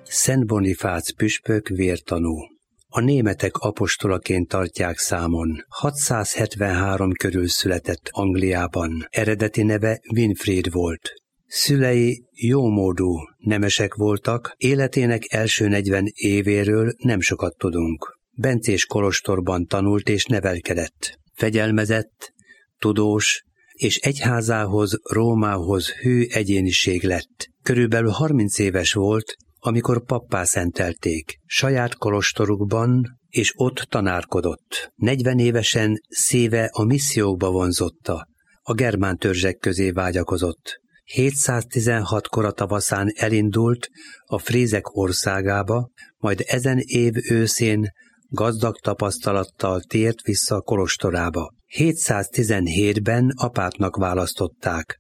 Szent Bonifác püspök vértanú. A németek apostolaként tartják számon. 673 körül született Angliában. Eredeti neve Winfried volt. Szülei jómódú nemesek voltak, életének első 40 évéről nem sokat tudunk. Bencés kolostorban tanult és nevelkedett. Fegyelmezett, tudós és egyházához, Rómához hű egyéniség lett. Körülbelül 30 éves volt, amikor pappá szentelték. Saját kolostorukban és ott tanárkodott. 40 évesen szíve a missziókba vonzotta, a germán törzsek közé vágyakozott. 716 kora tavaszán elindult a frízek országába, majd ezen év őszén gazdag tapasztalattal tért vissza a kolostorába. 717-ben apátnak választották.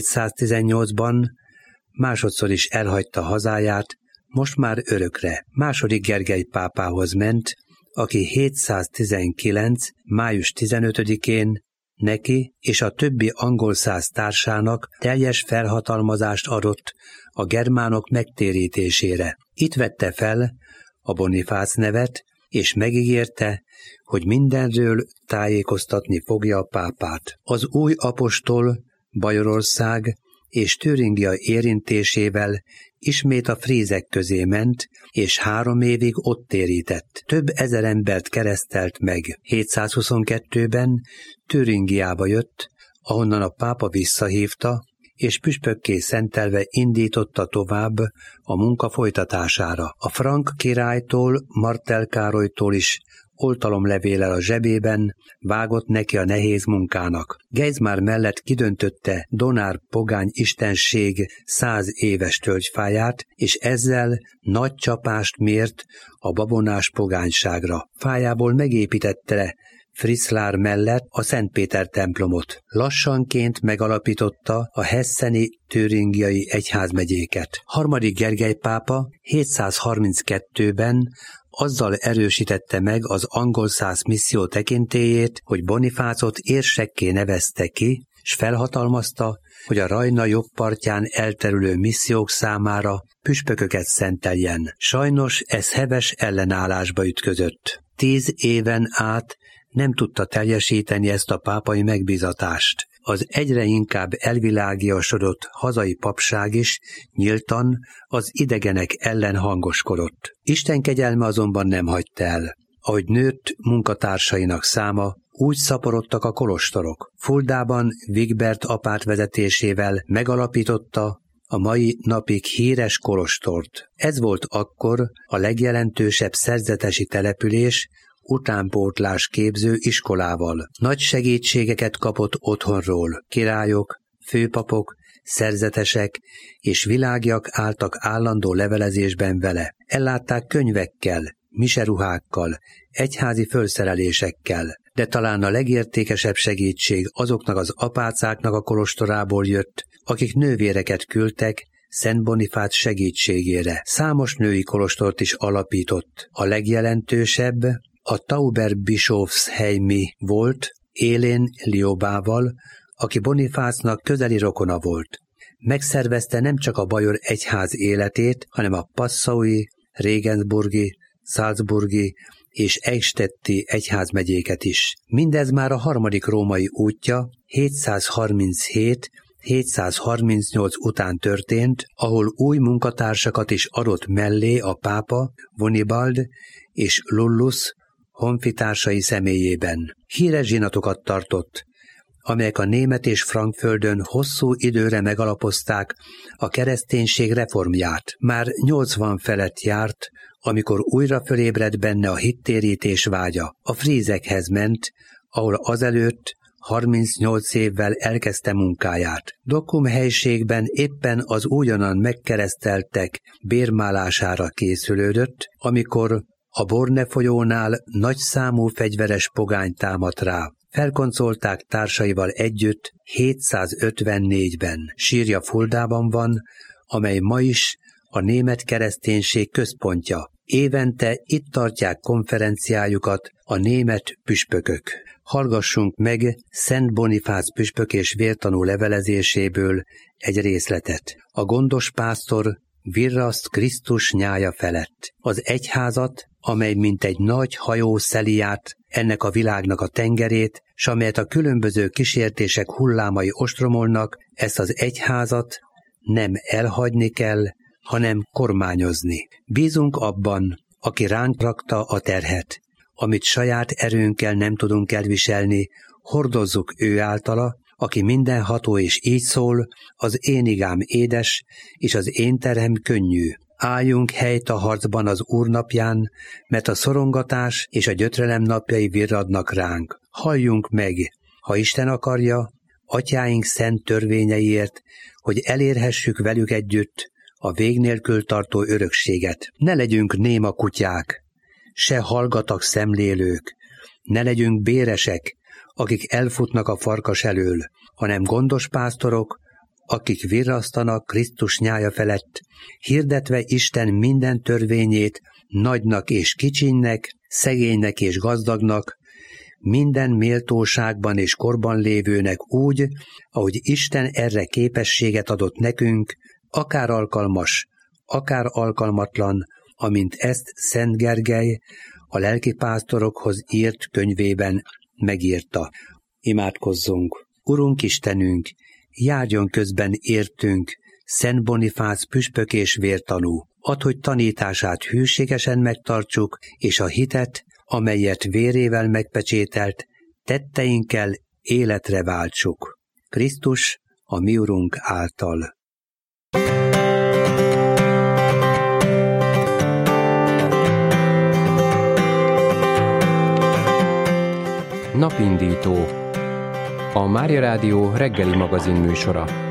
718-ban másodszor is elhagyta hazáját, most már örökre. II. Gergely pápához ment, aki 719. május 15-én neki és a többi angol szász társának teljes felhatalmazást adott a germánok megtérítésére. Itt vette fel a Bonifác nevet, és megígérte, hogy mindenről tájékoztatni fogja a pápát. Az új apostol Bajorország és Türingia érintésével ismét a frízek közé ment, és 3 évig ott térített. Több ezer embert keresztelt meg. 722-ben Türingiába jött, ahonnan a pápa visszahívta, és püspökké szentelve indította tovább a munka folytatására. A frank királytól, Martel Károlytól is oltalomlevéllel a zsebében vágott neki a nehéz munkának. Geismar mellett kidöntötte Donár pogány istenség 100 éves tölgyfáját, és ezzel nagy csapást mért a babonás pogányságra. Fájából megépítette Friszlár mellett a Szent Péter templomot. Lassanként megalapította a hesseni türingiai egyházmegyéket. II. Gergely pápa 732-ben azzal erősítette meg az angol szász misszió tekintélyét, hogy Bonifácot érsekké nevezte ki, s felhatalmazta, hogy a Rajna jobb partján elterülő missziók számára püspököket szenteljen. Sajnos ez heves ellenállásba ütközött. 10 éven át nem tudta teljesíteni ezt a pápai megbízatást. Az egyre inkább elvilágiasodott hazai papság is nyíltan az idegenek ellen hangoskodott. Isten kegyelme azonban nem hagyta el. Ahogy nőtt munkatársainak száma, úgy szaporodtak a kolostorok. Fuldában Wigbert apát vezetésével megalapította a mai napig híres kolostort. Ez volt akkor a legjelentősebb szerzetesi település, utánpótlás képző iskolával. Nagy segítségeket kapott otthonról. Királyok, főpapok, szerzetesek és világiak álltak állandó levelezésben vele. Ellátták könyvekkel, miseruhákkal, egyházi fölszerelésekkel, de talán a legértékesebb segítség azoknak az apácáknak a kolostorából jött, akik nővéreket küldtek Szent Bonifác segítségére. Számos női kolostort is alapított. A legjelentősebb a Tauberbischofsheimi volt, Élén Liobával, aki Bonifácnak közeli rokona volt. Megszervezte nem csak a bajor egyház életét, hanem a passaui, regensburgi, salzburgi és eichstätti egyházmegyéket is. Mindez már a 3. római útja 737-738 után történt, ahol új munkatársakat is adott mellé a pápa, Vonibald és Lullus honfitársai személyében. Híres zsinatokat tartott, amelyek a német és frankföldön hosszú időre megalapozták a kereszténység reformját. Már 80 felett járt, amikor újra fölébredt benne a hittérítés vágya. A frízekhez ment, ahol azelőtt 38 évvel elkezdte munkáját. Dokkum helységben éppen az újonnan megkereszteltek bérmálására készülődött, amikor a Borne folyónál nagy számú fegyveres pogány támadt rá. Felkoncolták társaival együtt 754-ben. Sírja Fuldában van, amely ma is a német kereszténység központja. Évente itt tartják konferenciájukat a német püspökök. Hallgassunk meg Szent Bonifác püspök és vértanú levelezéséből egy részletet. A gondos pásztor virraszt Krisztus nyája felett. Az egyházat, amely mint egy nagy hajó szeli át ennek a világnak a tengerét, s amelyet a különböző kísértések hullámai ostromolnak, ezt az egyházat nem elhagyni kell, hanem kormányozni. Bízunk abban, aki ránk rakta a terhet, amit saját erőnkkel nem tudunk elviselni, hordozzuk ő általa, aki mindenható és így szól, az én igám édes, és az én terhem könnyű. Álljunk helyt a harcban az Úr napján, mert a szorongatás és a gyötrelem napjai virradnak ránk. Halljunk meg, ha Isten akarja, atyáink szent törvényeiért, hogy elérhessük velük együtt a vég nélkül tartó örökséget. Ne legyünk néma kutyák, se hallgatak szemlélők, ne legyünk béresek, akik elfutnak a farkas elől, hanem gondos pásztorok, akik virrasztanak Krisztus nyája felett, hirdetve Isten minden törvényét nagynak és kicsinnek, szegénynek és gazdagnak, minden méltóságban és korban lévőnek úgy, ahogy Isten erre képességet adott nekünk, akár alkalmas, akár alkalmatlan, amint ezt Szent Gergely a lelkipásztorokhoz írt könyvében megírta. Imádkozzunk! Urunk Istenünk, járjon közben értünk, Szent Bonifác püspök és vértanú. Add, hogy tanítását hűségesen megtartsuk, és a hitet, amelyet vérével megpecsételt, tetteinkkel életre váltsuk. Krisztus, a mi Urunk által. Napindító. A Mária Rádió reggeli magazin műsora.